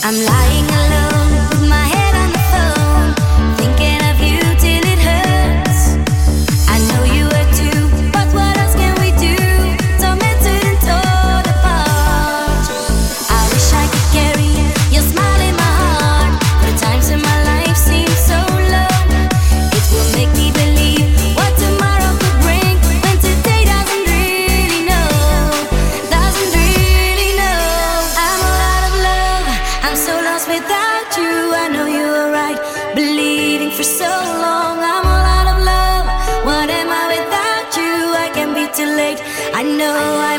I'm lying alone with my head on the phone, thinking of you till it hurts. I know you hurt too, but what else can we do? Tormented and torn apart. I wish I could carry your smile in my heart. The times in my life seem so low. It will make me believe what tomorrow could bring, when today doesn't really know. Doesn't really know. I'm all out of love, I'm so lost without you. I know you were right, believing for so long. I'm all out of love, what am I without you? I can be too late, I know I